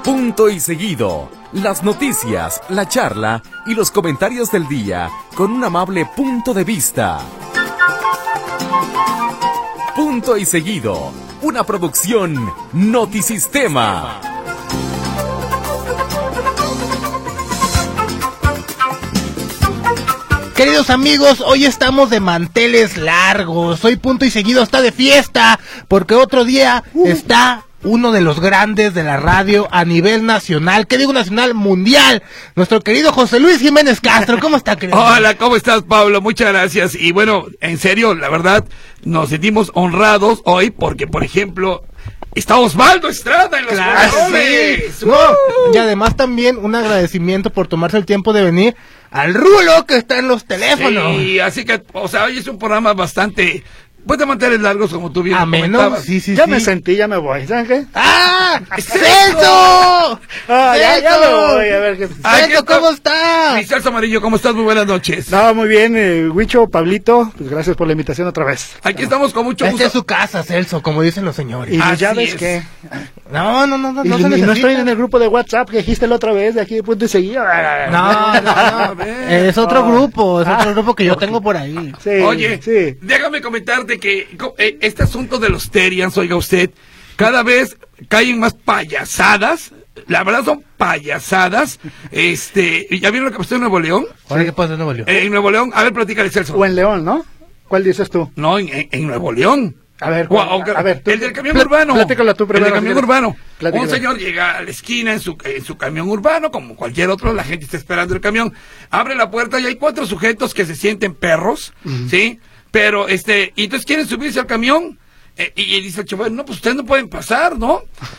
Punto y seguido. Las noticias, la charla y los comentarios del día con un amable punto de vista. Punto y seguido. Una producción Notisistema. Queridos amigos, hoy estamos de manteles largos. Hoy Punto y Seguido está de fiesta porque otro día está uno de los grandes de la radio a nivel nacional, ¿qué digo nacional? Mundial, nuestro querido José Luis Jiménez Castro. ¿Cómo está, querido? Hola, ¿cómo estás, Pablo? Muchas gracias. Y bueno, en serio, la verdad, nos sentimos honrados hoy porque, por ejemplo, está Osvaldo Estrada en los controles. Sí. No, y además también un agradecimiento por tomarse el tiempo de venir al Rulo que está en los teléfonos. Sí, así que, o sea, hoy es un programa bastante... Pues de mantener largos, como tú bien comentabas. Sí, ya me sentí, ya me voy, ¿saben qué? ¡Ah! ¡Celso! Ya me voy, a ver qué... Celso, ¿cómo estás? Mi Celso Amarillo, ¿cómo estás? Muy buenas noches. No, muy bien, Huicho, Pablito, pues gracias por la invitación otra vez. Aquí estamos con mucho gusto. Esta es su casa, Celso, como dicen los señores. Y ya ves que... No se necesita. Y no estoy en el grupo de WhatsApp que dijiste la otra vez, de aquí de Punto y Seguido. No. Es otro grupo que yo tengo por ahí. Sí, oye, sí. Déjame comentarte que este asunto de los Terians, oiga usted, cada vez caen más payasadas. La verdad son payasadas. ¿Ya vieron lo que pasó en Nuevo León? ¿Qué pasó en Nuevo León? En Nuevo León, a ver, platícale, Celso. O en León, ¿no? ¿Cuál dices tú? No, en Nuevo León. A ver, el del camión urbano. Platícalo tú primero. El del camión urbano. Platícalo. Un señor llega a la esquina en su camión urbano, como cualquier otro, la gente está esperando el camión. Abre la puerta y hay 4 sujetos que se sienten perros, ¿sí? Pero, y entonces quieren subirse al camión. Y dice el chofer, no, pues ustedes no pueden pasar, ¿no?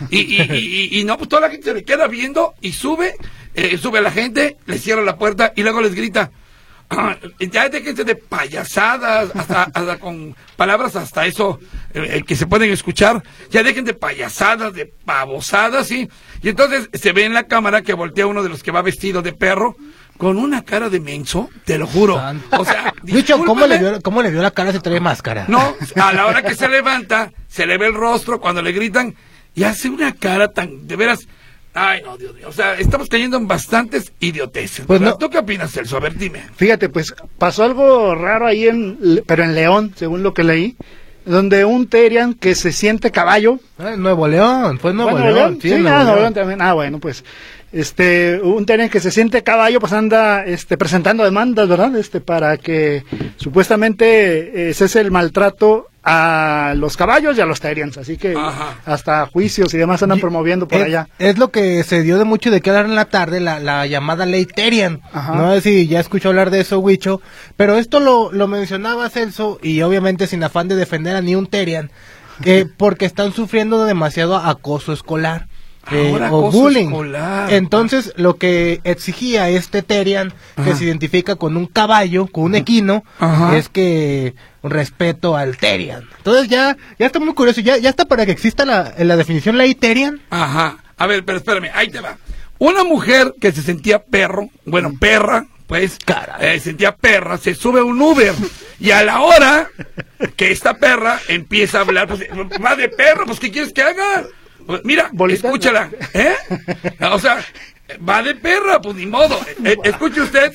Y no, pues toda la gente se le queda viendo y sube a la gente, le cierra la puerta y luego les grita, ya déjense de payasadas, hasta con palabras hasta eso que se pueden escuchar, ya dejen de payasadas, de babosadas, ¿sí? Y entonces se ve en la cámara que voltea uno de los que va vestido de perro, con una cara de menso, te lo juro. O sea, Dicho, ¿cómo le vio la cara si trae máscara? No, a la hora que se levanta, se le ve el rostro cuando le gritan y hace una cara tan, de veras, ay no, Dios mío, o sea, estamos cayendo en bastantes idioteces. Pues no. ¿Tú qué opinas, Celso? A ver, dime. Fíjate, pues pasó algo raro ahí pero en León, según lo que leí, donde un Terian que se siente caballo. Nuevo León, fue Nuevo León. Sí, Nuevo León también. Bueno, pues un Terian que se siente caballo, pues anda presentando demandas, ¿verdad? Para que supuestamente cese el maltrato a los caballos y a los Terians, así que hasta juicios y demás andan promoviendo por allá. Es lo que se dio de mucho de qué hablar en la tarde, la llamada ley Terian. No sé si ya escuchó hablar de eso, Huicho, pero esto lo mencionaba Celso, y obviamente sin afán de defender a ni un Terian, porque están sufriendo demasiado acoso escolar. O bullying. Escolar. Entonces, lo que exigía este Terian, que se identifica con un caballo, con un equino, es que respeto al Terian. Entonces ya está muy curioso, ya está para que exista la definición ley Terian. A ver, pero espérame, ahí te va. Una mujer que se sentía perra, pues, sentía perra, se sube a un Uber, y a la hora que esta perra empieza a hablar, pues, va de perro, pues, ¿qué quieres que haga? Pues mira, escúchala, o sea, va de perra, pues ni modo. Escuche usted,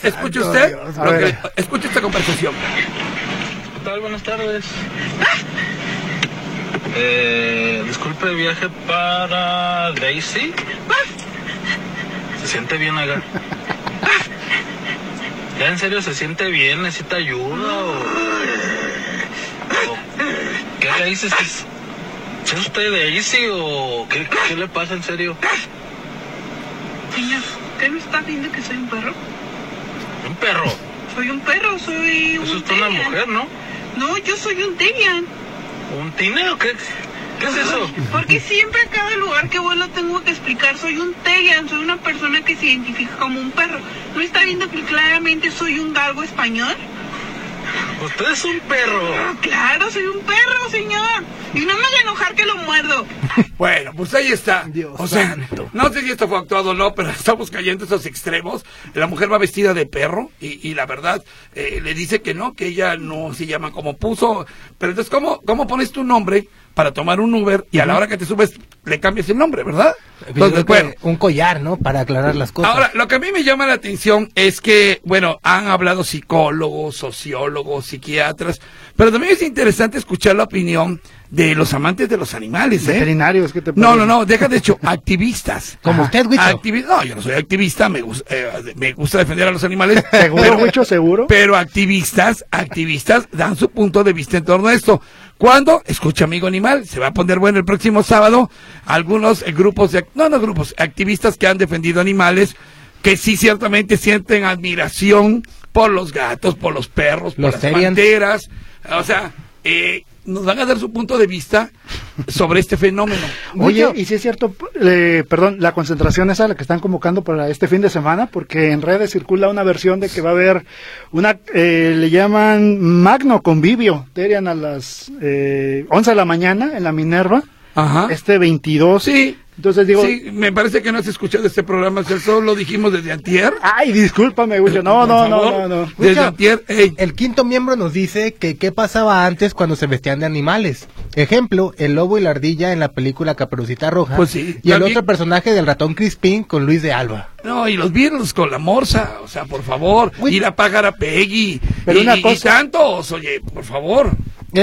escuche esta conversación. ¿Qué tal? Buenas tardes. Disculpe el viaje para Daisy. ¿Se siente bien acá? ¿Ya en serio se siente bien? ¿Necesita ayuda o qué le dices? ¿Es usted Daisy o qué le pasa en serio? Señor, ¿usted no está viendo que soy un perro? ¿Un perro? Soy un perro, soy un Eso es una mujer, ¿no? No, yo soy un Terian. ¿Un tine o qué? ¿Qué es eso? Porque siempre a cada lugar que voy lo tengo que explicar. Soy un Terian, soy una persona que se identifica como un perro. ¿No está viendo que claramente soy un galgo español? ¿Usted es un perro? Claro, soy un perro, señor. Y no me haga enojar que lo muerdo. Bueno, pues ahí está. Dios o sea, santo. no sé si esto fue actuado o no, pero estamos cayendo en esos extremos. La mujer va vestida de perro y la verdad le dice que no, que ella no se llama como puso. Pero entonces, ¿cómo pones tu nombre para tomar un Uber y a la hora que te subes le cambias el nombre, verdad? Entonces, bueno, un collar, ¿no? Para aclarar las cosas. ahora, lo que a mí me llama la atención es que, bueno, han hablado psicólogos, sociólogos, psiquiatras, pero también es interesante escuchar la opinión de los amantes de los animales, ¿eh? Veterinarios, ¿qué te No, parece? deja de hecho, activistas. Como usted, Huicho. No, yo no soy activista, me gusta defender a los animales. ¿Seguro, Huicho, seguro? Pero activistas dan su punto de vista en torno a esto. Cuando, escucha amigo animal, se va a poner bueno el próximo sábado, algunos grupos activistas que han defendido animales, que sí ciertamente sienten admiración por los gatos, por los perros, por Los las Terians. panteras, o sea, nos van a dar su punto de vista sobre este fenómeno. Oye, Huicho. y si es cierto, perdón, la concentración esa, la que están convocando para este fin de semana, porque en redes circula una versión de que va a haber le llaman Magno Convivio, Terian a las 11 de la mañana en la Minerva, Ajá. 22. Sí. Entonces digo, Sí, me parece que no has escuchado este programa, Celso, lo dijimos desde antier. ay, discúlpame, Huicho, no. Desde Huicho, antier, ey. El quinto miembro nos dice que qué pasaba antes cuando se vestían de animales. Ejemplo, el lobo y la ardilla en la película Caperucita Roja. Pues sí, Y el también- otro personaje del ratón Crispín con Luis de Alba. No, y los Beatles con la morsa, o sea, por favor, Uy. ir a pagar a Peggy, Pero una y cosa- tantos, oye, por favor.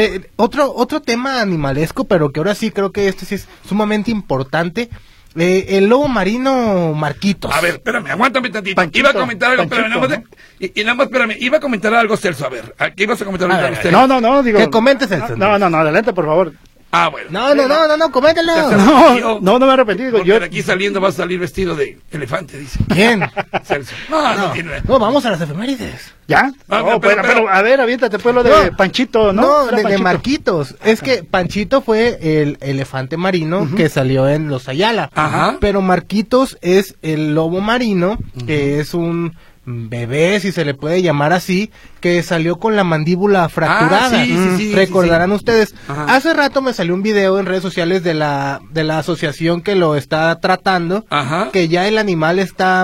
Otro tema animalesco, pero que ahora sí creo que este sí es sumamente importante. El lobo marino Marquitos. A ver, espérame, aguántame tantito. Panchito, Iba a comentar algo, espérame, Panchito, nada más, y nada más, espérame, iba a comentar algo, Celso, a ver, ¿qué ibas a comentar ahorita, A ver, Celso? No, digo. Que comentes el No, adelante, por favor. Ah, bueno. No, coméntelo. No me arrepentí, digo, Porque yo. de aquí saliendo vas a salir vestido de elefante, dice ¿Quién? Celso. No tiene... No, vamos a las efemérides. ¿Ya? Ah, No, pero, a ver, aviéntate pues lo de No, Panchito, ¿no? No, Era de Panchito. Marquitos. Es que Panchito fue el elefante marino que salió en los Ayala. Ajá. Pero Marquitos es el lobo marino, que es un bebé, si se le puede llamar así, que salió con la mandíbula fracturada. sí, Recordarán sí. ustedes. Ajá. Hace rato me salió un video en redes sociales de la asociación que lo está tratando, Ajá. que ya el animal está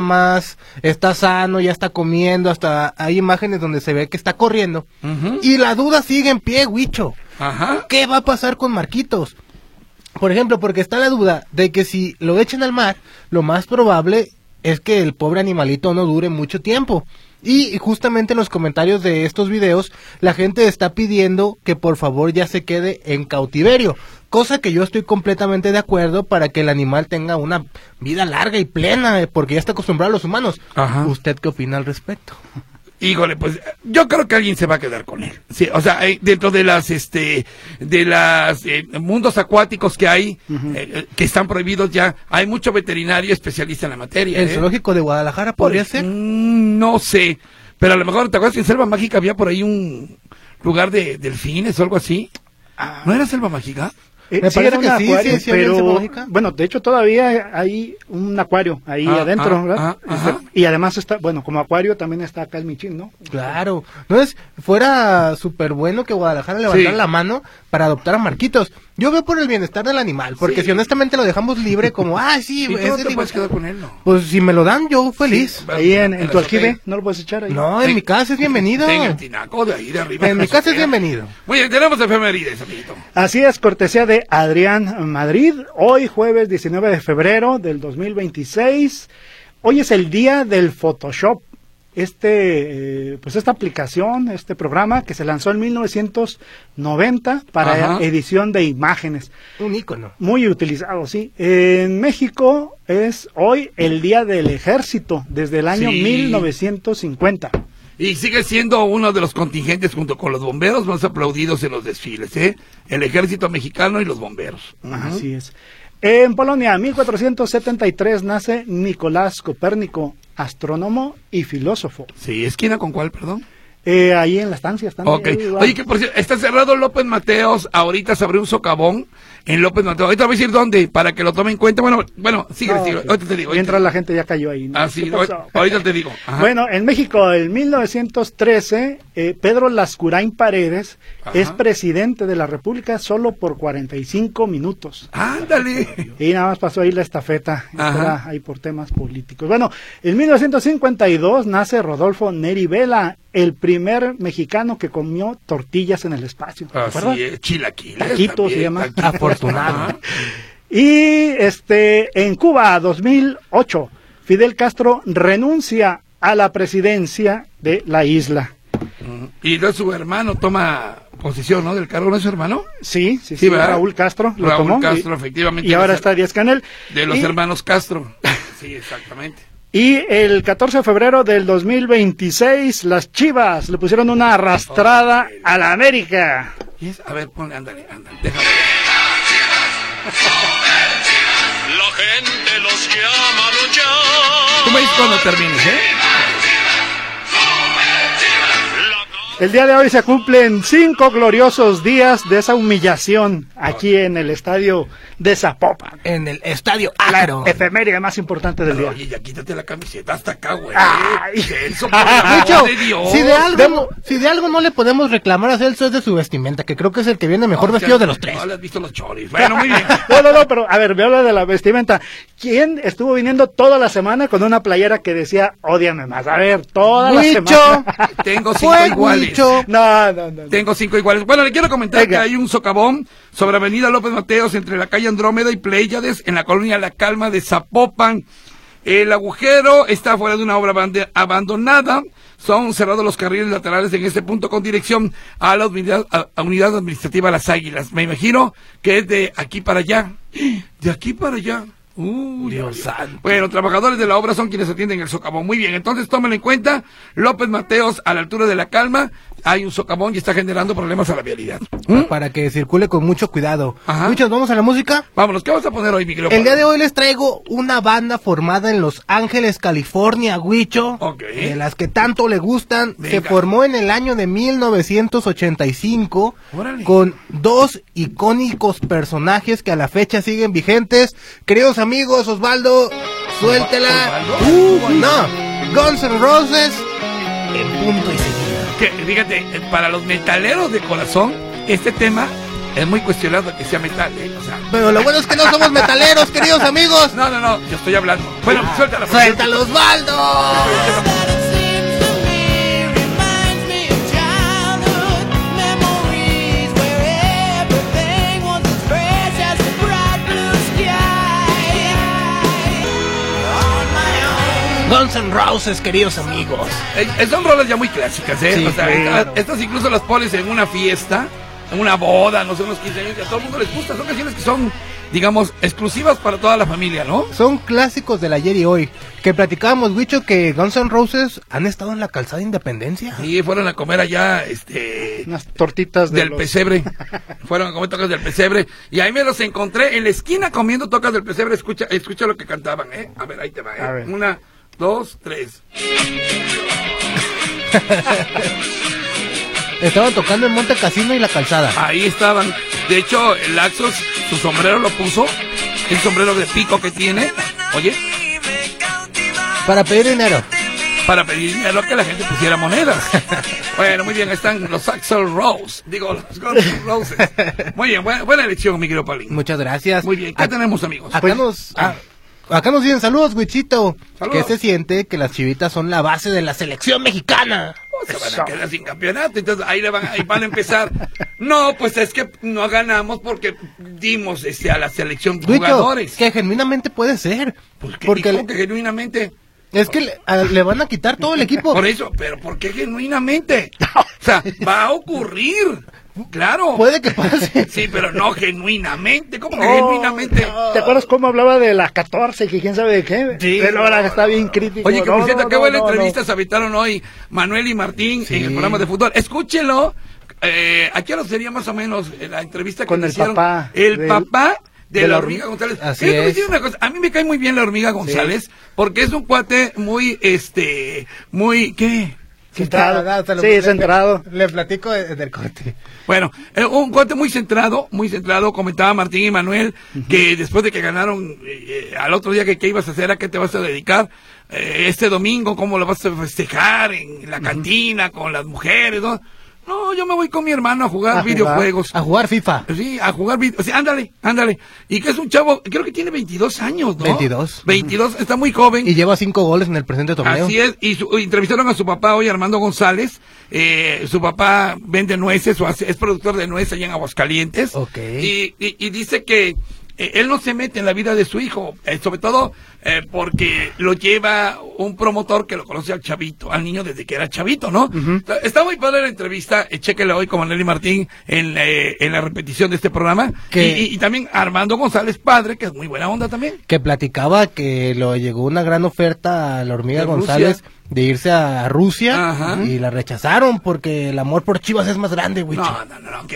sano, ya está comiendo, hasta hay imágenes donde se ve que está corriendo. Ujú. Y la duda sigue en pie, Huicho. Ajá. ¿Qué va a pasar con Marquitos? Por ejemplo, porque está la duda de que si lo echen al mar, lo más probable es que el pobre animalito no dure mucho tiempo. Y justamente en los comentarios de estos videos, la gente está pidiendo que por favor ya se quede en cautiverio. Cosa que yo estoy completamente de acuerdo para que el animal tenga una vida larga y plena, porque ya está acostumbrado a los humanos. Ajá. ¿Usted qué opina al respecto? Híjole, pues yo creo que alguien se va a quedar con él. Sí, o sea, dentro de las mundos acuáticos que hay, que están prohibidos ya, hay mucho veterinario especialista en la materia. ¿El zoológico de Guadalajara podría ser? No sé, pero a lo mejor, ¿te acuerdas que en Selva Mágica había por ahí un lugar de delfines o algo así? ¿No era Selva Mágica? Me Sí, parece era un que sí, acuario, sí, había en pero Zoológica. bueno, de hecho todavía hay un acuario ahí adentro, ¿verdad? ajá. Y además está, bueno, como acuario también está acá el Michín, ¿no? Claro, entonces fuera súper bueno que Guadalajara levantara Sí. la mano para adoptar a Marquitos. Yo veo por el bienestar del animal, porque Sí. si honestamente lo dejamos libre como, sí, ¿Y tú es no de te libre- puedes quedar con él, no? Pues si me lo dan, yo feliz. Ahí en la tu aljibe, azotea. ¿no lo puedes echar ahí? No, en mi casa es bienvenido. En el tinaco de ahí de arriba. En mi casa es bienvenido. Muy bien, tenemos efemérides, amiguito. Así es, cortesía de Adrián Madrid, hoy jueves 19 de febrero del 2026. Hoy es el día del Photoshop. Pues esta aplicación, este programa que se lanzó en 1990 para Ajá. edición de imágenes. Un ícono. Muy utilizado, sí. En México es hoy el Día del Ejército, desde el año Sí. 1950. Y sigue siendo uno de los contingentes junto con los bomberos más aplaudidos en los desfiles, ¿eh? El ejército mexicano y los bomberos. Así es. En Polonia, 1473, nace Nicolás Copérnico, astrónomo y filósofo. Sí, ¿esquina con cuál, perdón? Ahí en la estancia están. Ok. Oye, que por cierto, está cerrado López Mateos, ahorita se abrió un socavón en López Mateos. Ahorita voy a decir dónde, para que lo tome en cuenta. Bueno, sigue, ahorita te digo. Mientras la gente ya cayó ahí, ¿no? Ah, sí, ahorita te digo. Ajá. Bueno, en México, en 1913, Pedro Lascurain Paredes es presidente de la República solo por 45 minutos. ¡Ándale! Y nada más pasó ahí la estafeta, ahí por temas políticos. Bueno, en 1952 nace Rodolfo Neri Vela, el primer mexicano que comió tortillas en el espacio. Así es, chilaquiles. Taquitos se llama. Afortunado. Y en Cuba, 2008, Fidel Castro renuncia a la presidencia de la isla. Y entonces su hermano toma posición, ¿no? Del cargo, ¿no es su hermano? Sí, ¿verdad? Raúl Castro lo tomó. Raúl Castro, efectivamente. Y ahora está Díaz-Canel. De los hermanos Castro. Sí, exactamente. Y el 14 de febrero del 2026, las Chivas le pusieron una arrastrada a la América. A ver, ponle, ándale, déjame. La gente los llama a luchar. Tú me dices cuando termines, ¿eh? El día de hoy se cumplen 5 gloriosos días de esa humillación aquí en el estadio de Zapopan. En el estadio Ácaro. La efeméride más importante del día. Oye, ya quítate la camiseta hasta acá, güey. Ay. Celso, por el amor de Dios. Si de algo no le podemos reclamar a Celso es de su vestimenta, que creo que es el que viene mejor vestido de los tres. No le has visto los choris. Bueno, muy bien. No, pero a ver, me habla de la vestimenta. ¿Quién estuvo viniendo toda la semana con una playera que decía, ódiame más? A ver, toda la semana. Tengo 5 iguales. No. Tengo 5 iguales. Bueno, le quiero comentar que hay un socavón sobre Avenida López Mateos entre la calle Andrómeda y Pléyades en la colonia La Calma de Zapopan. El agujero está fuera de una obra abandonada. Son cerrados los carriles laterales en este punto con dirección a la unidad administrativa Las Águilas. Me imagino que es de aquí para allá. De aquí para allá. Dios santo. Bueno, trabajadores de la obra son quienes atienden el socavón. Muy bien, entonces tómenlo en cuenta. López Mateos, a la altura de La Calma, hay un socavón y está generando problemas a la vialidad. Para que circule con mucho cuidado. Ajá. Muchos, ¿vamos a la música? Vámonos, ¿qué vamos a poner hoy, Miguel? El día de hoy les traigo una banda formada en Los Ángeles, California, Huicho. Ok. De las que tanto le gustan. Venga. Se formó en el año de 1985. Órale. Con 2 icónicos personajes que a la fecha siguen vigentes. Queridos amigos, Osvaldo, suéltela. No, Guns N' Roses en punto y seguida. Que, fíjate, para los metaleros de corazón, este tema es muy cuestionado que sea metal, O sea, Pero lo bueno es que no somos metaleros, queridos amigos. no, yo estoy hablando. Bueno, suéltala. ¡Suéltalo, Osvaldo! Guns N' Roses, queridos amigos. Son rolas ya muy clásicas, Sí, o sea, claro. estas incluso las pones en una fiesta, en una boda, no sé, unos 15 años, que a todo el mundo les gusta. Son canciones que son, digamos, exclusivas para toda la familia, ¿no? Son clásicos del ayer y hoy. Que platicábamos, Wicho, que Guns N' Roses han estado en la calzada Independencia. Sí, fueron a comer allá, unas tortitas del pesebre. Fueron a comer tocas del pesebre. Y ahí me los encontré en la esquina comiendo tocas del pesebre. Escucha lo que cantaban, A ver, ahí te va, A ver. 1, 2, 3. Estaban tocando en Monte Casino y la calzada. Ahí estaban. De hecho, el Laxos, su sombrero lo puso. El sombrero de pico que tiene. Oye. Para pedir dinero. Para pedir dinero, que la gente pusiera monedas. Bueno, muy bien, están los Axl Rose. Digo, los Guns N' Roses. Muy bien, buena elección, mi querido Paulín. Muchas gracias. Muy bien, ¿qué tenemos, amigos? Acá nos dicen saludos, Wichito. Saludos. Que se siente que las Chivitas son la base de la selección mexicana. Se van a quedar sin campeonato, entonces ahí van a empezar. No, pues es que no ganamos porque dimos a la selección Wicho, jugadores. que genuinamente puede ser. Porque que genuinamente. Es que le van a quitar todo el equipo. Por eso, pero ¿por qué genuinamente? O sea, va a ocurrir. Claro. Puede que pase. Sí, pero no genuinamente. ¿Cómo que genuinamente? ¿Te acuerdas cómo hablaba de la 14 que quién sabe de qué? Sí. Pero ahora está bien crítico. Oye, que por cierto, qué buena entrevista no. se aventaron hoy Manuel y Martín Sí. en el programa de fútbol. Escúchenlo. ¿A qué hora sería más o menos la entrevista que Con le el hicieron? papá El papá de la hormiga hormiga González. Así Quiero es. decir una cosa, a mí me cae muy bien la hormiga González, porque es un cuate muy, muy, ¿qué? Centrado. Sí, centrado. Le platico del corte. Bueno, un corte muy centrado, comentaba Martín y Manuel, que después de que ganaron, al otro día que ibas a hacer, ¿a qué te vas a dedicar? Este domingo, ¿cómo lo vas a festejar? En la cantina, con las mujeres, ¿no? No, yo me voy con mi hermano a jugar videojuegos. A jugar FIFA. Sí, a jugar o sea, ándale. Y que es un chavo, creo que tiene 22 años, ¿no? 22, está muy joven. Y lleva 5 goles en el presente torneo. Así es, y entrevistaron a su papá hoy, Armando González. Su papá vende nueces, es productor de nueces allá en Aguascalientes. Okay. Y dice que él no se mete en la vida de su hijo, sobre todo porque lo lleva un promotor que lo conoce al niño desde que era chavito, ¿no? Está muy padre la entrevista, chéquela hoy con Manuel y Martín en la repetición de este programa. Y también Armando González, padre, que es muy buena onda también. Que platicaba que lo llegó una gran oferta a la hormiga González de irse a Rusia. Y la rechazaron porque el amor por Chivas es más grande, güey. No,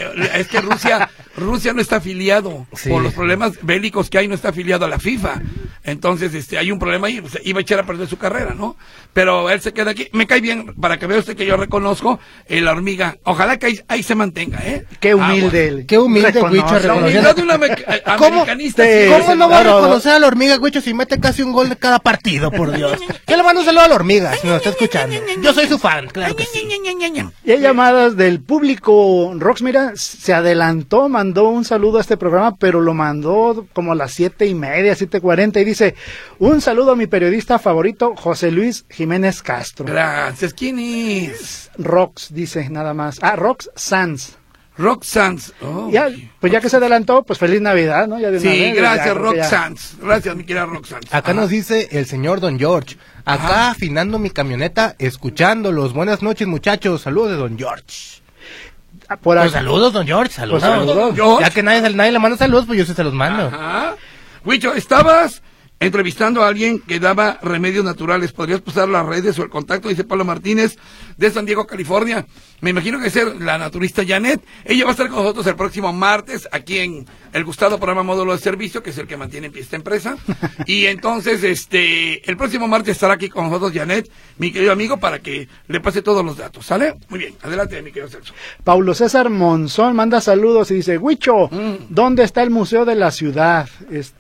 es que Rusia no está afiliado, por los problemas bélicos que hay, no está afiliado a la FIFA. Entonces, hay un problema ahí, iba a echar a perder su carrera, ¿no? Pero él se queda aquí. Me cae bien, para que vea usted que yo reconozco la hormiga. Ojalá que ahí se mantenga, ¿eh? Qué humilde él. Qué humilde, Huicho, la humildad de un americanista. ¿Cómo no va a reconocer a la hormiga, Huicho, si mete casi un gol de cada partido, por Dios? Yo le mando un saludo a la hormiga, si nos está escuchando. Yo soy su fan, claro que sí. Y hay llamadas del público. Rox, mira, se adelantó, mandó un saludo a este programa, pero lo mandó como a las 7:30, 7:40, y dice: un saludo a mi periodista favorito, José Luis Jiménez Castro. Gracias. ¿Quién es? Rox, dice nada más. Rox Sanz. Rox Sanz. Oh, ya, pues ya que se adelantó, pues feliz Navidad, ¿no? Ya de una vez, gracias, Rox Sanz. Gracias, mi querida Rox Sanz. Acá nos dice el señor Don George. Acá afinando mi camioneta, escuchándolos. Buenas noches, muchachos. Saludos de Don George. Pues saludos, Don George. Saludos. Pues saludos, George. Ya que nadie le manda saludos, pues yo se los mando. Huicho, estabas entrevistando a alguien que daba remedios naturales. ¿Podrías pasar las redes o el contacto? Dice Pablo Martínez, de San Diego, California. Me imagino que es la naturista Janet. Ella va a estar con nosotros el próximo martes, aquí en el gustado programa Módulo de Servicio, que es el que mantiene en pie esta empresa. Y entonces, el próximo martes estará aquí con nosotros Janet, mi querido amigo, para que le pase todos los datos, ¿sale? Muy bien, adelante, mi querido Celso. Paulo César Monzón manda saludos y dice: Huicho, ¿dónde está el Museo de la Ciudad?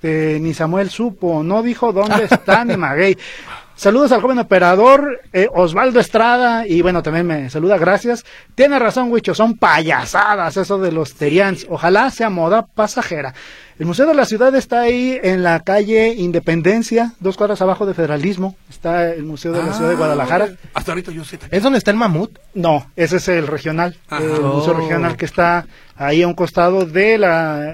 Ni Samuel supo, no dijo dónde está ni Maguey. Saludos al joven operador Osvaldo Estrada, y bueno, también me saluda, gracias. Tiene razón, Huicho, son payasadas eso de los terians. Ojalá sea moda pasajera. El Museo de la Ciudad está ahí en la calle Independencia, 2 cuadras abajo de Federalismo. Está el Museo de la Ciudad de Guadalajara. Hasta ahorita yo sé. ¿Es donde está el mamut? No, ese es el regional, el Museo Regional, que está ahí a un costado de la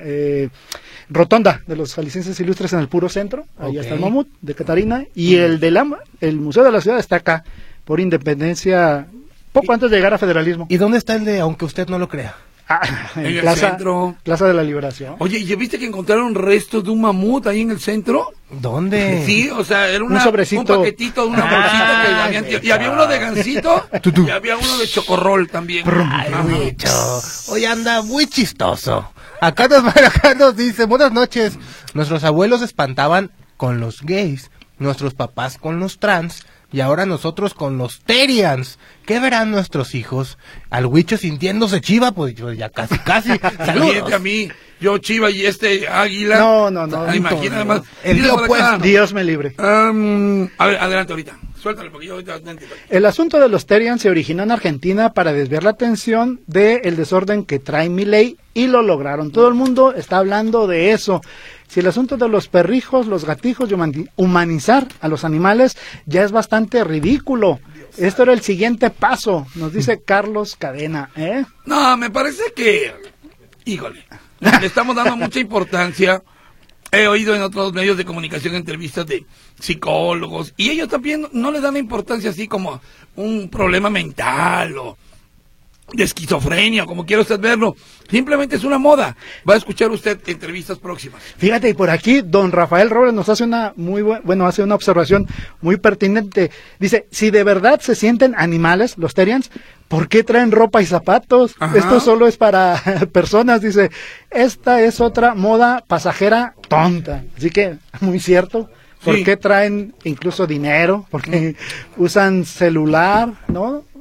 rotonda de los jaliscienses ilustres en el puro centro. Ahí está el mamut de Catarina, y el Museo de la Ciudad está acá, por Independencia, poco antes de llegar a Federalismo. ¿Y dónde está el de Aunque Usted No Lo Crea? En el centro. Plaza de la Liberación. Oye, ¿y viste que encontraron restos de un mamut ahí en el centro? ¿Dónde? Sí, o sea, era un sobrecito, un paquetito, una bolsita que habían, y había uno de gansito y había uno de chocorrol también. Ay, Huicho, hoy anda muy chistoso. Acá nos dice: buenas noches. Nuestros abuelos espantaban con los gays, nuestros papás con los trans, y ahora nosotros con los terians. ¿Qué verán nuestros hijos? Al Huicho sintiéndose chiva, pues ya casi. Saludos. A mí, yo chiva y águila. No. Imagina más. Dios me libre. A ver, adelante ahorita. Suéltale, porque yo ahorita no entiendo. El asunto de los terians se originó en Argentina para desviar la atención del desorden que trae Milei, y lo lograron. Todo el mundo está hablando de eso. Si el asunto de los perrijos, los gatijos y humanizar a los animales ya es bastante ridículo. Esto era el siguiente paso, nos dice Carlos Cadena, No, me parece que, híjole, le estamos dando mucha importancia. He oído en otros medios de comunicación entrevistas de psicólogos, y ellos también no le dan importancia así como un problema mental o de esquizofrenia, como quiera usted verlo. Simplemente es una moda. Va a escuchar usted entrevistas próximas. Fíjate, y por aquí don Rafael Robles nos hace hace una observación muy pertinente. Dice: si de verdad se sienten animales los terians, ¿por qué traen ropa y zapatos? Ajá. Esto solo es para personas. Dice: esta es otra moda pasajera tonta. Así que, muy cierto. ¿Por qué traen incluso dinero? Porque usan celular, ¿no?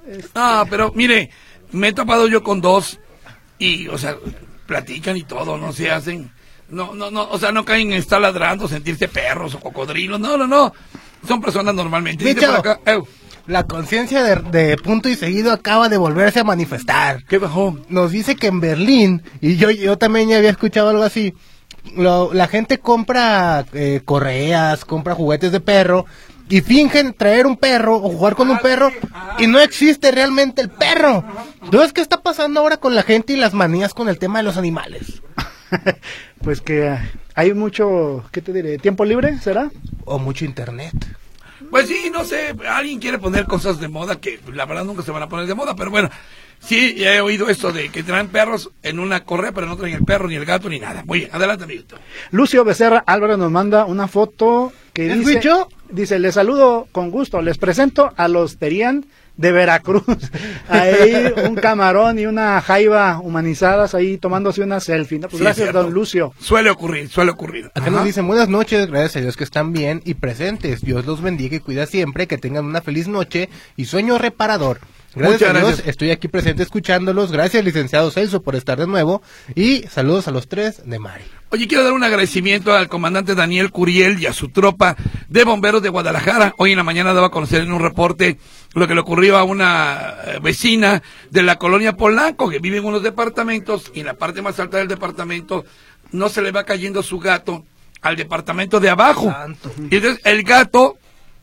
Ah, pero mire, me he topado yo con dos y, o sea, platican y todo, no se hacen, no, o sea, no caen en estar ladrando, sentirse perros o cocodrilos, no, son personas normalmente. Dice por acá, la conciencia de punto y seguido acaba de volverse a manifestar. ¿Qué bajó? Nos dice que en Berlín, y yo también ya había escuchado algo así, la gente compra correas, compra juguetes de perro, y fingen traer un perro o jugar con un perro, y no existe realmente el perro. Entonces, ¿qué está pasando ahora con la gente y las manías con el tema de los animales? Pues que hay mucho, ¿qué te diré? ¿Tiempo libre, será? O mucho internet. Pues sí, no sé, alguien quiere poner cosas de moda que la verdad nunca se van a poner de moda, pero bueno, sí, ya he oído esto de que traen perros en una correa, pero no traen el perro, ni el gato, ni nada. Muy bien, adelante, amiguito. Lucio Becerra Álvaro nos manda una foto que dice, les saludo con gusto, les presento a los Terian de Veracruz. Ahí un camarón y una jaiba humanizadas ahí tomándose una selfie. ¿No? Pues sí, gracias, don Lucio. Suele ocurrir. Acá nos dicen buenas noches, gracias a Dios que están bien y presentes. Dios los bendiga y cuida siempre, que tengan una feliz noche y sueño reparador. Gracias a Dios, estoy aquí presente escuchándolos. Gracias, licenciado Celso, por estar de nuevo. Y saludos a los tres de Mari. Oye, quiero dar un agradecimiento al comandante Daniel Curiel y a su tropa de bomberos de Guadalajara. Hoy en la mañana daba a conocer en un reporte lo que le ocurrió a una vecina de la colonia Polanco, que vive en unos departamentos, y en la parte más alta del departamento no se le va cayendo su gato al departamento de abajo. Y entonces el gato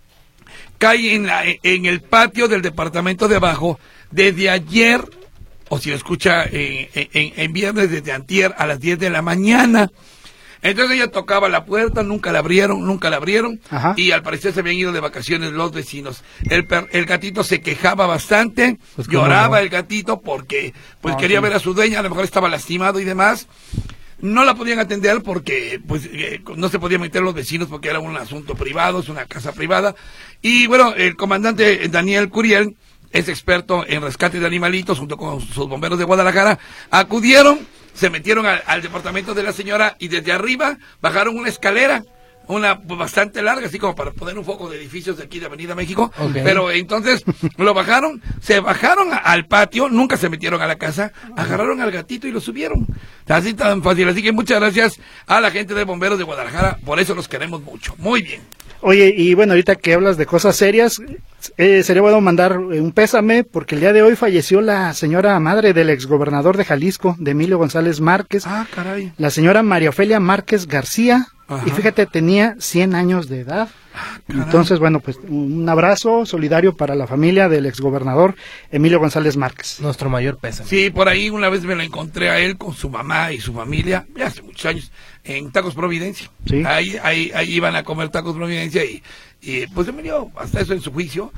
cae en el patio del departamento de abajo desde ayer, o si lo escucha en viernes, desde antier a las 10 de la mañana. Entonces ella tocaba la puerta, nunca la abrieron, Ajá. Y al parecer se habían ido de vacaciones los vecinos. El gatito se quejaba bastante, pues lloraba el gatito porque pues quería ver a su dueña, a lo mejor estaba lastimado y demás. No la podían atender porque pues no se podían meter los vecinos porque era un asunto privado, es una casa privada. Y bueno, el comandante Daniel Curiel es experto en rescate de animalitos junto con sus bomberos de Guadalajara. Acudieron, se metieron al departamento de la señora y desde arriba bajaron una escalera, una bastante larga, así como para poner un foco de edificios de aquí de Avenida México. Okay. Pero entonces lo bajaron, se bajaron al patio, nunca se metieron a la casa, agarraron al gatito y lo subieron. Así tan fácil. Así que muchas gracias a la gente de bomberos de Guadalajara, por eso los queremos mucho. Muy bien. Oye, y bueno, ahorita que hablas de cosas serias, sería bueno mandar un pésame, porque el día de hoy falleció la señora madre del exgobernador de Jalisco, de Emilio González Márquez. Ah, caray. La señora María Ofelia Márquez García. Ajá. Y fíjate, tenía 100 años de edad. Entonces, bueno, pues un abrazo solidario para la familia del exgobernador Emilio González Márquez. Nuestro mayor pésame. Sí, por ahí una vez me lo encontré a él con su mamá y su familia, ya hace muchos años, en Tacos Providencia. Sí. Ahí iban a comer Tacos Providencia y pues Emilio, hasta eso en su juicio,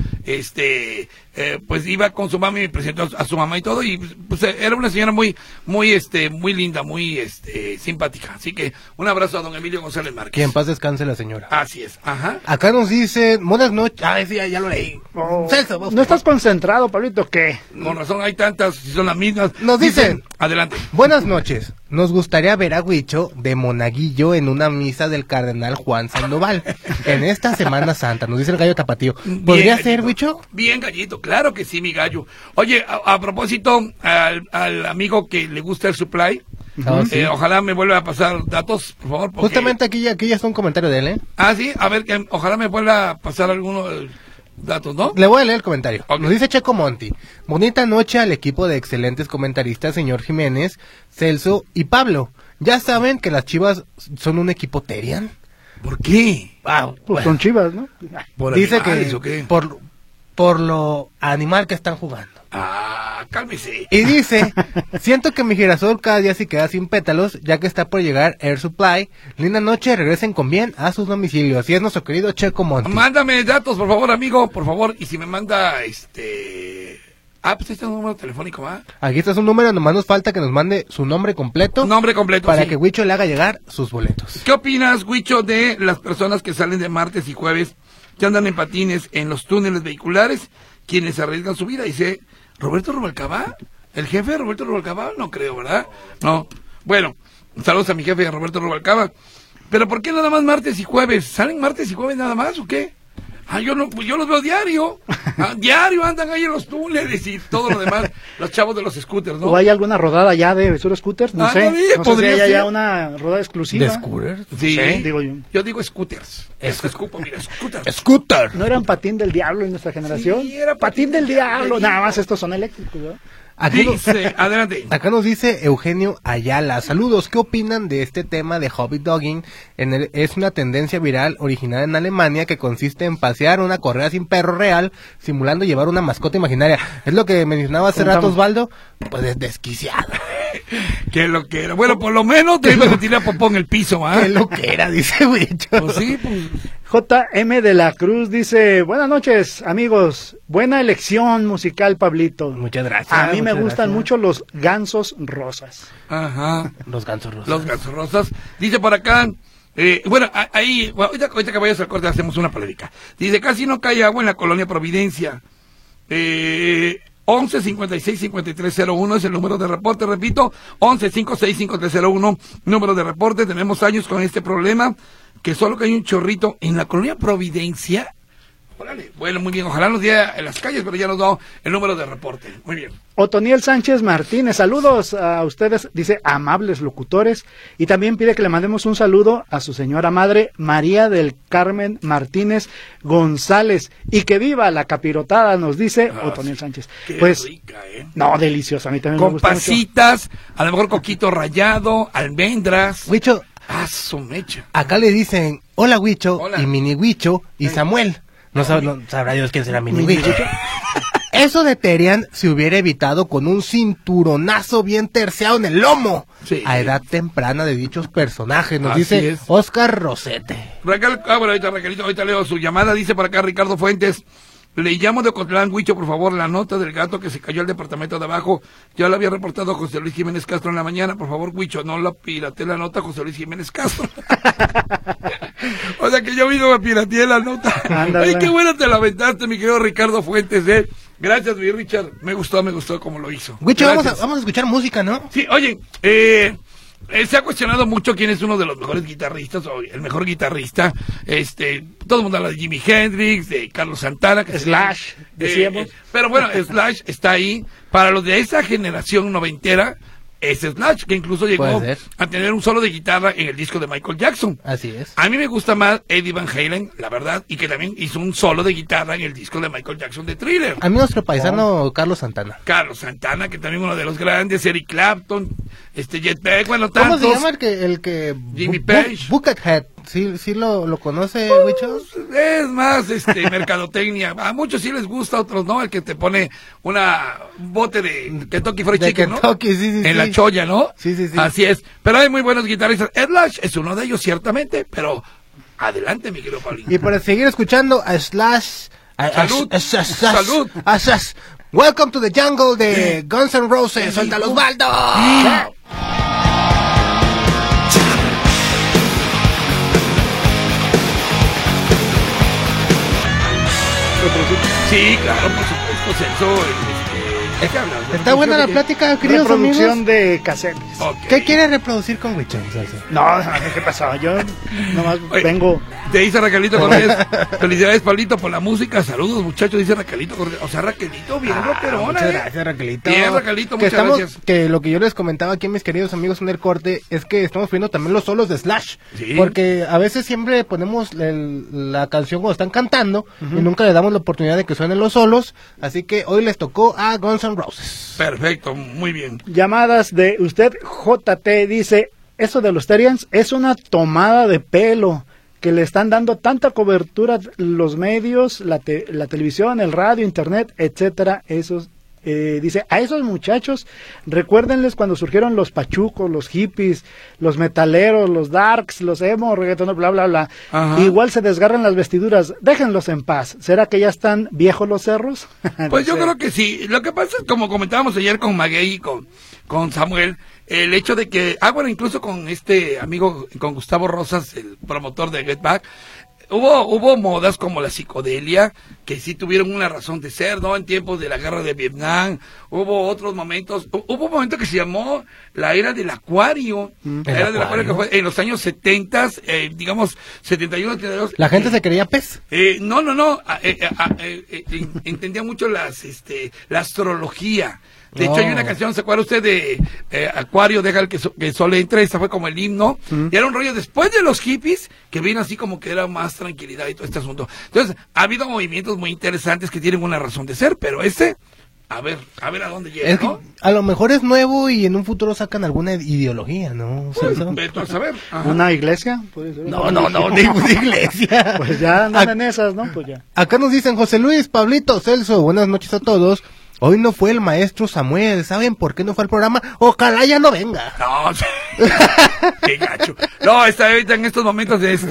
pues iba con su mamá y me presentó a su mamá y todo, y pues era una señora muy linda, muy simpática. Así que un abrazo a don Emilio González Márquez. Que en paz descanse la señora. Así es, ajá. Acá nos dicen, buenas noches. Ah, sí, ya lo leí. Celso, ¿no estás concentrado, Pablito? ¿Qué? Con razón, hay tantas, si son las mismas. Nos dicen, adelante. Buenas noches. Nos gustaría ver a Huicho de monaguillo en una misa del cardenal Juan Sandoval en esta Semana Santa, nos dice el gallo tapatío. ¿Podría ser, Huicho? Bien, gallito, claro que sí, mi gallo. Oye, a propósito, al amigo que le gusta el supply, sí. Ojalá me vuelva a pasar datos, por favor. Porque... Justamente aquí ya está un comentario de él, ¿eh? Ah, sí, a ver, ojalá me vuelva a pasar algunos datos, ¿no? Le voy a leer el comentario. Okay. Nos dice Checo Monti. Bonita noche al equipo de excelentes comentaristas, señor Jiménez, Celso y Pablo. Ya saben que las Chivas son un equipo Terian. ¿Por qué? Wow, pues son Chivas, ¿no? Dice que por lo animal que están jugando. Ah, cálmese. Y dice, siento que mi girasol cada día se queda sin pétalos, ya que está por llegar Air Supply. Linda noche, regresen con bien a sus domicilios. Así es nuestro querido Checo Monti. Mándame datos, por favor, amigo, por favor. Y si me manda, pues este es un número telefónico, ¿va? Aquí está su número, nomás nos falta que nos mande su nombre completo. Nombre completo, para sí. que Huicho le haga llegar sus boletos. ¿Qué opinas, Huicho, de las personas que salen de martes y jueves, que andan en patines en los túneles vehiculares, quienes arriesgan su vida? Dice... ¿Roberto Rubalcaba? ¿El jefe de Roberto Rubalcaba? No creo, ¿verdad? No. Bueno, saludos a mi jefe Roberto Rubalcaba. ¿Pero por qué nada más martes y jueves? ¿Salen martes y jueves nada más o qué? Yo no, pues yo los veo diario. Diario andan ahí en los túneles y todo lo demás. Los chavos de los scooters, ¿no? ¿O hay alguna rodada ya de solo scooters? No sé. No sé si haya ya una rodada exclusiva. ¿De scooters? Sí, digo yo. Yo digo scooters. Escupo, mira, scooters. ¡Scooter! ¿No eran patín del diablo en nuestra generación? Sí, era patín del diablo. Nada más estos son eléctricos, ¿verdad? Dice, adelante. Acá nos dice Eugenio Ayala. Saludos, ¿qué opinan de este tema de hobby dogging? Es una tendencia viral originada en Alemania que consiste en pasear una correa sin perro real, simulando llevar una mascota imaginaria. Es lo que mencionaba hace rato Osvaldo. Pues es desquiciado. ¿Qué lo que era? Bueno, por lo menos te iba a tirar popó en el piso, ¿ah? ¿Qué lo que era? Dice Huicho. Pues sí, pues... JM de la Cruz dice, buenas noches, amigos. Buena elección musical, Pablito. Muchas gracias. A mí me gustan mucho los gansos rosas. Ajá. Los gansos rosas. Los gansos rosas. Dice por acá, ahorita que vayas al corte hacemos una polémica. Dice, casi no cae agua en la colonia Providencia. 11 56 5301 es el número de reporte, repito, 11 56 5301, número de reporte. Tenemos años con este problema, que solo cae un chorrito en la colonia Providencia. Órale, bueno, muy bien, ojalá nos diera en las calles, pero ya nos da el número de reporte. Muy bien. Otoniel Sánchez Martínez, saludos a ustedes, dice, amables locutores, y también pide que le mandemos un saludo a su señora madre, María del Carmen Martínez González, y que viva la capirotada, nos dice Otoniel Sánchez. Qué pues rica, no, deliciosa, a mí también con me gusta pasitas, mucho. A lo mejor coquito rallado, almendras. Huicho, su mecha. acá le dicen, hola Huicho, Hola. y Mini Huicho, y Samuel. No sabrá Dios quién será Mini Huicho. Eso de Terian se hubiera evitado con un cinturonazo bien terciado en el lomo. Sí. A edad temprana de dichos personajes, nos Así dice es. Oscar Rosete. Bueno, Raquelito, ahorita leo su llamada. Dice por acá Ricardo Fuentes. Le llamo de Ocotlán, Huicho, por favor, la nota del gato que se cayó al departamento de abajo. Ya lo había reportado José Luis Jiménez Castro en la mañana. Por favor, Huicho, no la pirate la nota José Luis Jiménez Castro. O sea que yo mismo me pirateé la nota. Ay, qué buena te la aventaste, mi querido Ricardo Fuentes, Gracias, mi Richard. Me gustó como lo hizo. Huicho, vamos a escuchar música, ¿no? Sí, oye, se ha cuestionado mucho quién es uno de los mejores guitarristas o el mejor guitarrista. Todo el mundo habla de Jimi Hendrix, de Carlos Santana, que Slash, decíamos. Pero bueno, Slash está ahí. Para los de esa generación noventera, es Slash, que incluso llegó a tener un solo de guitarra en el disco de Michael Jackson. Así es. A mí me gusta más Eddie Van Halen, la verdad, y que también hizo un solo de guitarra en el disco de Michael Jackson de Thriller. A mí nuestro paisano Carlos Santana. Carlos Santana, que también uno de los grandes, Eric Clapton, Jet Beck, bueno, tantos. ¿Cómo se llama el que Jimmy Page. Buckethead. ¿Sí lo conoce, Huicho? Es más, mercadotecnia. A muchos sí les gusta, a otros no. El que te pone un bote de Kentucky Fried Chicken, Kentucky, ¿no? Sí, en la cholla, ¿no? Sí. Así es. Pero hay muy buenos guitarristas. Slash es uno de ellos, ciertamente, pero adelante, mi querido Paulino. Y para seguir escuchando a Slash... Salud. Salud. Welcome to the jungle de Guns N' Roses. ¡Suelta los baldos! Sí, claro, por supuesto, Celso. Está buena la plática, queridos amigos. Reproducción de cassettes. Okay. ¿Qué quieres reproducir con Huicho, Celso? No, ¿qué pasó? Yo nomás vengo... Te dice Raquelito Cortés. Felicidades, Pablito, por la música. Saludos, muchachos, dice Raquelito Cortés. O sea, Raquelito, bien rockerona. Muchas gracias, Raquelito. Bien, Raquelito, muchas gracias. Que lo que yo les comentaba aquí a mis queridos amigos en el corte es que estamos viendo también los solos de Slash. Sí. Porque a veces siempre ponemos la canción cuando están cantando y nunca le damos la oportunidad de que suenen los solos. Así que hoy les tocó a Guns N' Roses. Perfecto, muy bien. Llamadas de usted, JT, dice, eso de los Terians es una tomada de pelo, que le están dando tanta cobertura los medios, la televisión, el radio, internet, etcétera. Esos, dice, a esos muchachos, recuérdenles cuando surgieron los pachucos, los hippies, los metaleros, los darks, los emo, reggaetoneros, bla, bla, bla. Ajá. Igual se desgarran las vestiduras, déjenlos en paz. ¿Será que ya están viejos los cerros? Pues yo creo que sí. Lo que pasa es, como comentábamos ayer con Maguey y con Samuel, el hecho de que, bueno, incluso con este amigo, con Gustavo Rosas, el promotor de Get Back, hubo modas como la psicodelia, que sí tuvieron una razón de ser, ¿no? En tiempos de la guerra de Vietnam, hubo otros momentos, hubo un momento que se llamó la era del acuario, la era del acuario que fue en los años 70, digamos, 71, 72. ¿La gente se creía pez? No, entendía mucho la astrología. De hecho, hay una canción, ¿se acuerda usted de Acuario, deja que el sol entre? Esa fue como el himno. Y era un rollo después de los hippies, que vino así como que era más tranquilidad y todo este asunto. Entonces, ha habido movimientos muy interesantes que tienen una razón de ser, pero a ver a dónde llega, ¿no? A lo mejor es nuevo y en un futuro sacan alguna ideología, ¿no? Vete a saber. Ajá. ¿Una iglesia? ¿Puede ser? No, ninguna iglesia. Pues ya andan en esas, ¿no? Pues ya. Acá nos dicen José Luis, Pablito, Celso, buenas noches a todos. Hoy no fue el maestro Samuel, ¿saben por qué no fue al programa? Ojalá ya no venga. No, qué gacho. No, está ahorita en estos momentos de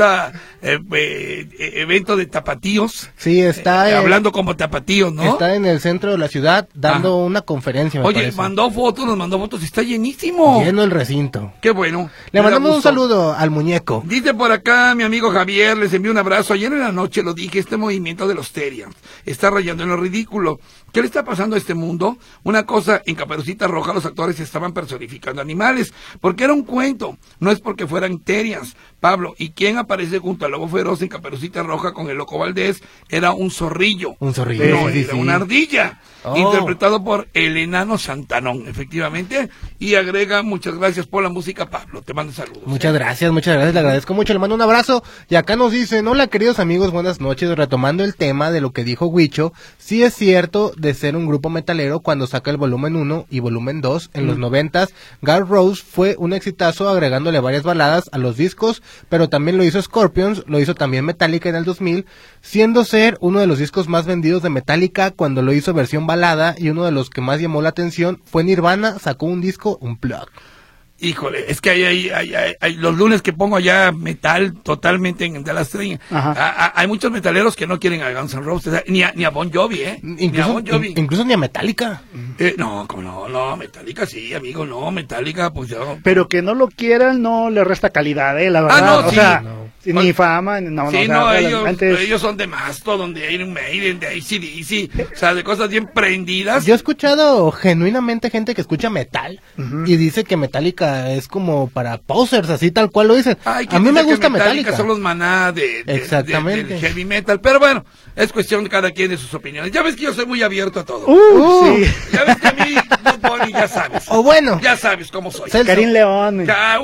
evento de tapatíos. Sí, está hablando como tapatíos, ¿no? Está en el centro de la ciudad dando una conferencia, Oye, parece. nos mandó fotos, está llenísimo. Lleno el recinto. Qué bueno. Le mandamos un saludo al muñeco. Dice por acá mi amigo Javier, les envío un abrazo. Ayer en la noche lo dije, este movimiento de los Terians está rayando en lo ridículo. ¿Qué le está pasando a este mundo? Una cosa, en Caperucita Roja los actores estaban personificando animales, porque era un cuento, no es porque fueran Terians. Pablo, ¿y quién aparece junto al lobo feroz en Caperucita Roja con el Loco Valdés? Era un zorrillo. Un zorrillo. No, sí, era una ardilla. Interpretado por el enano Santanón, efectivamente. Y agrega, muchas gracias por la música, Pablo. Te mando saludos. Muchas gracias, le agradezco mucho, le mando un abrazo. Y acá nos dicen, hola queridos amigos, buenas noches. Retomando el tema de lo que dijo Huicho, sí es cierto de ser un grupo metalero cuando saca el volumen 1 y volumen 2 en los 90s. Guns Roses fue un exitazo agregándole varias baladas a los discos, pero también lo hizo Scorpions, lo hizo también Metallica en el 2000, siendo ser uno de los discos más vendidos de Metallica cuando lo hizo versión balada, y uno de los que más llamó la atención fue Nirvana, sacó un disco Unplugged. Híjole, es que hay los lunes que pongo allá metal totalmente en Dallas String. Hay muchos metaleros que no quieren a Guns N' Roses, ni a Bon Jovi, Incluso ni a Metallica. No, como no, Metallica sí, amigo, no, Metallica, pues yo. Pero que no lo quieran no le resta calidad, la verdad. No, o sí. sea, ni fama, no. Sí, o sea, ellos son de Mastodon, de Iron Maiden, de AC/DC, o sea, de cosas bien prendidas. Yo he escuchado genuinamente gente que escucha metal y dice que Metallica es como para posers, así tal cual lo dicen. A mí me gusta Metallica. Son los Maná del heavy metal, pero bueno, es cuestión de cada quien de sus opiniones. Ya ves que yo soy muy abierto a todo. Sí. Ya ves que a mí, Bunny, ya sabes. O bueno. Ya sabes cómo soy. Karim León.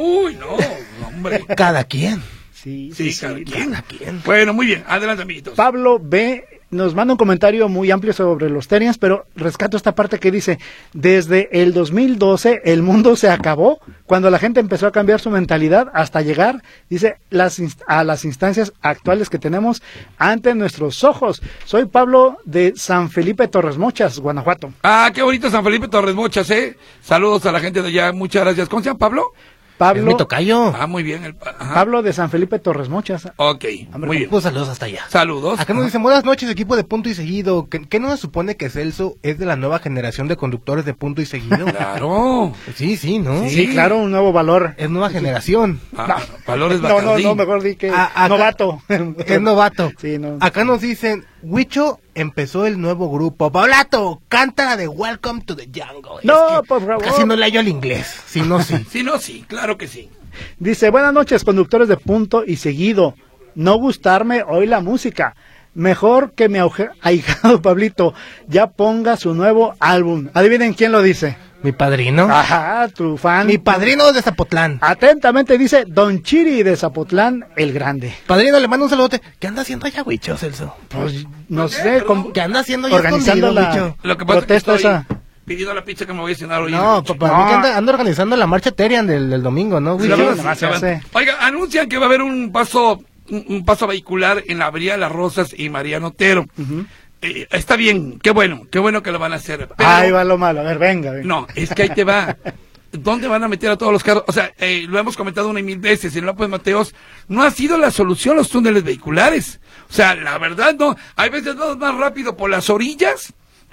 No, hombre. Cada quien. Sí, cada quien. Bueno, muy bien, adelante, amiguitos. Pablo B. nos manda un comentario muy amplio sobre los Terians, pero rescato esta parte que dice, desde el 2012 el mundo se acabó, cuando la gente empezó a cambiar su mentalidad hasta llegar, dice, a las instancias actuales que tenemos ante nuestros ojos. Soy Pablo de San Felipe Torres Mochas, Guanajuato. Ah, qué bonito San Felipe Torres Mochas, Saludos a la gente de allá, muchas gracias. ¿Cómo se llama, Pablo? Es mi tocayo. Muy bien. Pablo de San Felipe Torres Mochas. Ok, muy bien. Pues saludos hasta allá. Saludos. Acá nos dicen, buenas noches, equipo de Punto y Seguido. ¿Qué no se supone que Celso es de la nueva generación de conductores de Punto y Seguido? Claro. Sí, ¿no? Sí, claro, un nuevo valor. Es nueva generación. Valores Bacardí. No, mejor di que novato. Es novato. Sí, no. Acá nos dicen, Huicho empezó el nuevo grupo. Paulato, canta de Welcome to the Jungle. No, por favor. Casi no le hallo al inglés. Si no, sí. Si no, sí, claro que sí. Dice, buenas noches, conductores de Punto y Seguido. No gustarme hoy la música. Mejor que mi ahijado Pablito ya ponga su nuevo álbum. Adivinen quién lo dice. Mi padrino. Ajá, tu fan. Mi padrino de Zapotlán. Atentamente dice Don Chiri de Zapotlán el Grande. Padrino, le mando un saludote. ¿Qué anda haciendo allá, Huicho, Celso? Pues no sé. ¿Qué anda haciendo ya organizando la Huicho? Lo que pasa protesta es que esa. pidiendo la pizza que me voy a cenar hoy. No, papá, anda organizando la marcha Terian del domingo, ¿no, Huicho? Oiga, anuncian que va a haber un paso vehicular en la Avenida Las Rosas y Mariano Otero. Está bien, qué bueno que lo van a hacer. Pero, ahí va lo malo, a ver, venga. No, es que ahí te va. ¿Dónde van a meter a todos los carros? O sea, lo hemos comentado 1,000 veces, en López Mateos no ha sido la solución los túneles vehiculares. O sea, la verdad no, hay veces no es más rápido por las orillas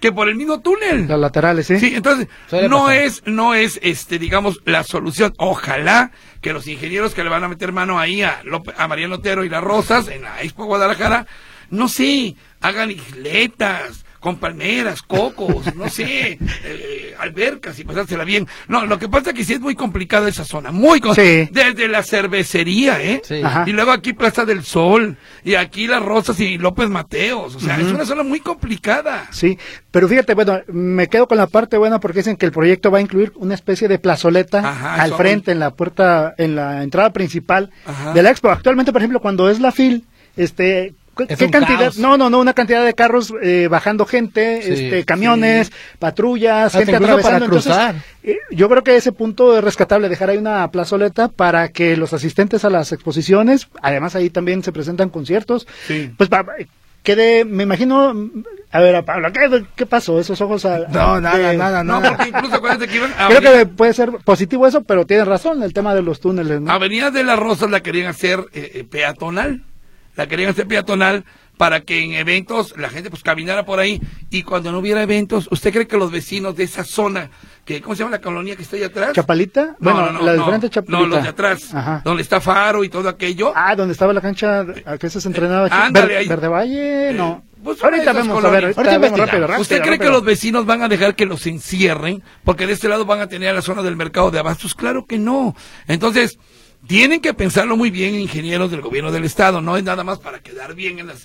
que por el mismo túnel. Las laterales, ¿sí? Sí, entonces, Suele no pasar. es, digamos, la solución. Ojalá que los ingenieros que le van a meter mano ahí a Mariano Otero y las Rosas en la Expo Guadalajara, no sé, hagan isletas con palmeras, cocos, no sé, albercas y pasársela bien. No, lo que pasa es que sí es muy complicada esa zona, Sí. desde la cervecería, Sí. Ajá. y luego aquí Plaza del Sol, y aquí Las Rosas y López Mateos, o sea, es una zona muy complicada. Sí, pero fíjate, bueno, me quedo con la parte buena porque dicen que el proyecto va a incluir una especie de plazoleta Ajá, al eso frente, en la puerta, en la entrada principal Ajá. de la expo. Actualmente, por ejemplo, cuando es la FIL, Es ¿qué un cantidad? caos. No, una cantidad de carros bajando gente, Sí, camiones, patrullas, Hasta gente incluso para atravesando. cruzar. Entonces, yo creo que ese punto es rescatable, dejar ahí una plazoleta para que los asistentes a las exposiciones, además ahí también se presentan conciertos, Sí. pues quede, me imagino, a ver, Pablo, ¿qué pasó? Esos ojos No, nada. No, porque incluso acuérdate que iban a Creo que puede ser positivo eso, pero tienes razón, el tema de los túneles, ¿no? Avenida de las Rosas la querían hacer peatonal. La querían hacer peatonal para que en eventos la gente pues caminara por ahí, y cuando no hubiera eventos, ¿usted cree que los vecinos de esa zona, que ¿cómo se llama la colonia que está ahí atrás? ¿Chapalita? Bueno, la de frente es Chapalita. No, los de atrás, Ajá. donde está Faro y todo aquello. Donde estaba la cancha, ¿a qué se entrenaba? ándale, ahí. Verde Valle, no. Pues Ahorita esas vemos, colonias. a ver, Ahorita vemos investigamos. rápido. ¿Usted cree que los vecinos van a dejar que los encierren? Porque de este lado van a tener la zona del mercado de abastos. Claro que no. Entonces, tienen que pensarlo muy bien, ingenieros del gobierno del estado. No es nada más para quedar bien en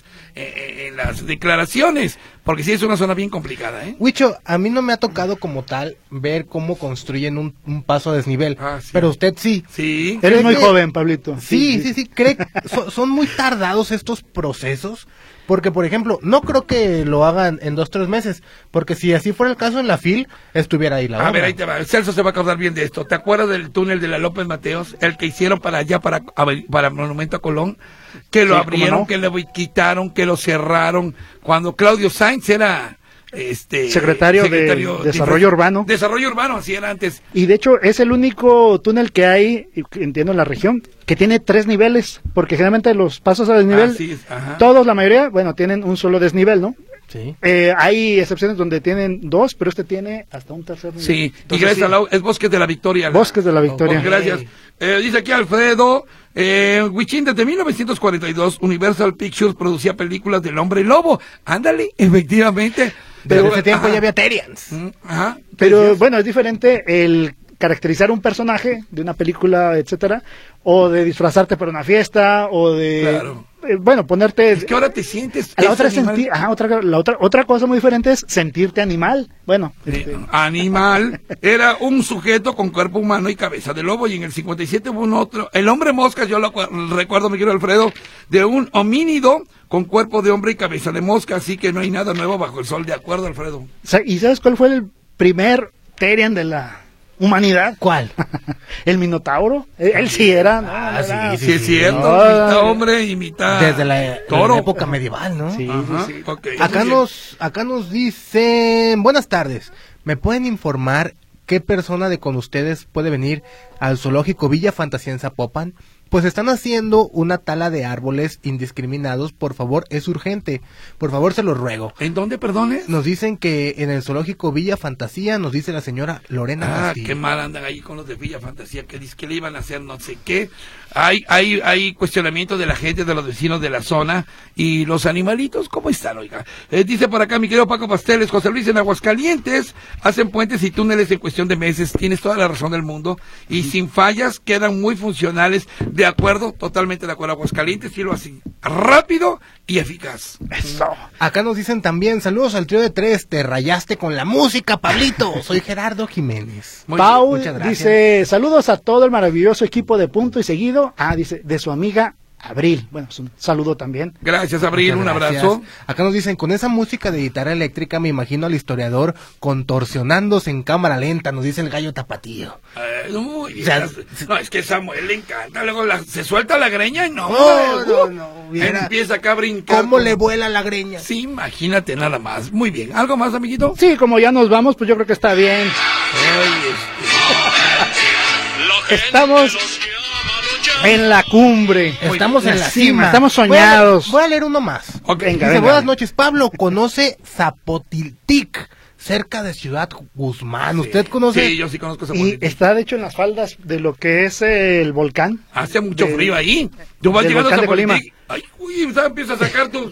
las declaraciones, porque sí es una zona bien complicada, ¿eh? Huicho, a mí no me ha tocado como tal ver cómo construyen un paso a desnivel, Sí. pero usted sí. Sí. Eres muy ¿Cree que- joven, Pablito. Sí. ¿Cree que son muy tardados estos procesos? Porque, por ejemplo, no creo que lo hagan en 2-3 meses, porque si así fuera el caso en la FIL, estuviera ahí la obra. A ver, ahí te va. Celso se va a acordar bien de esto. ¿Te acuerdas del túnel de la López Mateos? El que hicieron para allá, para Monumento a Colón. Que lo Sí, abrieron, ¿cómo no? que lo quitaron, que lo cerraron. Cuando Claudio Sainz era... Secretario de Desarrollo Urbano. Desarrollo Urbano, así era antes. Y de hecho es el único túnel que hay, entiendo, en la región, que tiene 3 niveles, porque generalmente los pasos a desnivel, Así es, ajá. todos, la mayoría, bueno, tienen un solo desnivel, ¿no? Sí. Hay excepciones donde tienen 2, pero este tiene hasta un tercer nivel. Sí, y Entonces, gracias sí, a la, es Bosques de la Victoria. Bosques de la Victoria. Gracias. Dice aquí Alfredo, Huichín, desde 1942 Universal Pictures producía películas del Hombre Lobo. Ándale, efectivamente. Desde Pero- ese tiempo ajá. ya había Terians. Ajá. Pero bueno, es diferente el caracterizar un personaje de una película, etcétera, o de disfrazarte para una fiesta, o de, Claro. ponerte... Es que ahora te sientes... La ese otra, es animal. otra cosa muy diferente es sentirte animal. Bueno, Animal era un sujeto con cuerpo humano y cabeza de lobo, y en el 57 hubo un otro, el hombre mosca, yo lo recuerdo, mi querido Alfredo, de un homínido con cuerpo de hombre y cabeza de mosca, así que no hay nada nuevo bajo el sol, de acuerdo, Alfredo. ¿y sabes cuál fue el primer Terian de la humanidad? ¿Cuál? El Minotauro. Él sí era, ¿no? Era- Sí, es cierto, No, mitad hombre y mitad Desde la toro. época medieval, ¿no? Sí, Ajá, sí, sí. ok. Acá nos dicen, buenas tardes, ¿me pueden informar qué persona de con ustedes puede venir al zoológico Villa Fantasía en Zapopan? Pues están haciendo una tala de árboles indiscriminados, por favor, es urgente, por favor se los ruego. ¿En dónde, perdone? Nos dicen que en el zoológico Villa Fantasía, nos dice la señora Lorena Castillo. Qué mal andan ahí con los de Villa Fantasía, que dice que le iban a hacer no sé qué. Hay cuestionamiento de la gente, de los vecinos de la zona, y los animalitos, ¿cómo están, oiga? Dice por acá mi querido Paco Pasteles, José Luis, en Aguascalientes hacen puentes y túneles en cuestión de meses, tienes toda la razón del mundo, y sin fallas, quedan muy funcionales, de acuerdo, totalmente de acuerdo. Aguascalientes, sí lo hacen rápido y eficaz. Eso. Acá nos dicen también, saludos al trío de 3, te rayaste con la música, Pablito. Soy Gerardo Jiménez. Muy Paul muchas gracias. dice, saludos a todo el maravilloso equipo de Punto y Seguido. Dice, de su amiga Abril. Bueno, es un saludo también. Gracias, Abril, Muchas un gracias. abrazo. Acá nos dicen, con esa música de guitarra eléctrica me imagino al historiador contorsionándose en cámara lenta, nos dice el gallo tapatío. Uy, O sea, no, es que a Samuel le encanta, luego se suelta la greña y no, No, viera empieza acá a brincar. ¿Cómo le vuela la greña? Sí, imagínate nada más. Muy bien, ¿algo más, amiguito? Sí, como ya nos vamos, pues yo creo que está bien. Ay, La gente Estamos- los llama a luchar. En la cumbre. Estamos en la cima. Estamos soñados. Voy a leer uno más. Ok. Dice, buenas noches, Pablo. ¿Conoce Zapotiltic, cerca de Ciudad Guzmán? ¿Usted conoce? Sí, yo sí conozco esa Y política. está de hecho en las faldas de lo que es el volcán. Hace mucho de- frío ahí. Tú vas del llegando a volcán de Colima. Zapotiltic. Ay, uy, empieza a sacar tus,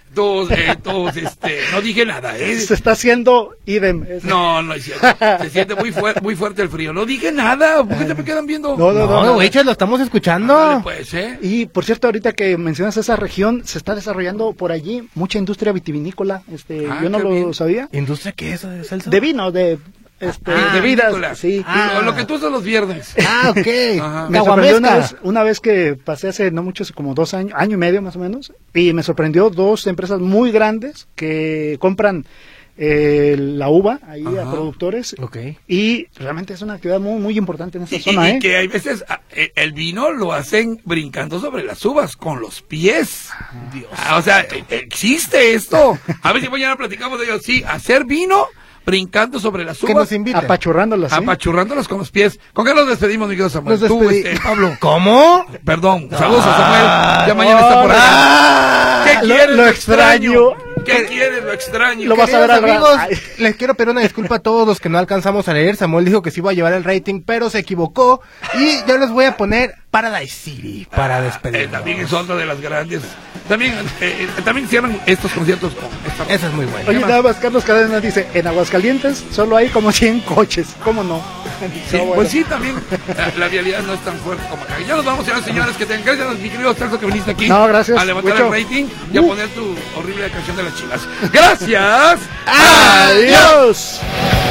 no dije nada, Se está haciendo idem. No, es cierto. Se siente muy fuerte el frío. No dije nada. ¿Por qué se me quedan viendo? No, Wicho, lo estamos escuchando. Dale, pues, Y por cierto, ahorita que mencionas esa región, se está desarrollando por allí mucha industria vitivinícola. Yo no qué lo bien. sabía. ¿Industria qué es, Celso? De vino, de bebidas. vinícola. Sí. Lo que tú haces los viernes. Ah, ok. Ajá. Me sorprendió Caguamesca. una vez que pasé hace no mucho, como 2 años, año y medio más o menos, y me sorprendió 2 empresas muy grandes que compran la uva ahí a productores. Ok. Y realmente es una actividad muy, muy importante en esa Y zona, que hay veces el vino lo hacen brincando sobre las uvas con los pies. Dios. O sea, existe esto. A ver si mañana platicamos de ello. Sí, hacer vino brincando sobre las Que uvas. nos inviten. Apachurrándolas. ¿sí? Apachurrándolas con los pies. ¿Con qué nos despedimos, mi querido Samuel? Nos Tú, despedi- Pablo. ¿Cómo? Perdón, saludos a Samuel. Ya mañana está por allá. ¿Qué lo- quieres? lo extraño. ¿Qué quieres? Lo extraño. Lo vas a ver Queridos al amigos, Ay. les quiero pedir una disculpa a todos los que no alcanzamos a leer. Samuel dijo que sí iba a llevar el rating, pero se equivocó. Y yo les voy a poner Paradise City para despedirnos. También es otra de las grandes. También cierran estos conciertos con esta. Esa es muy buena. Oye, nada más, Carlos Cadena dice, en Aguascalientes solo hay como 100 coches. ¿Cómo no? Sí, No, bueno. pues sí, también la vialidad no es tan fuerte como acá. Ya nos vamos, señores, que tengan gracias, mi querido Celso, que viniste aquí No, gracias, a levantar Huicho. el rating y a poner tu horrible canción de las Chivas. ¡Gracias! ¡Adiós!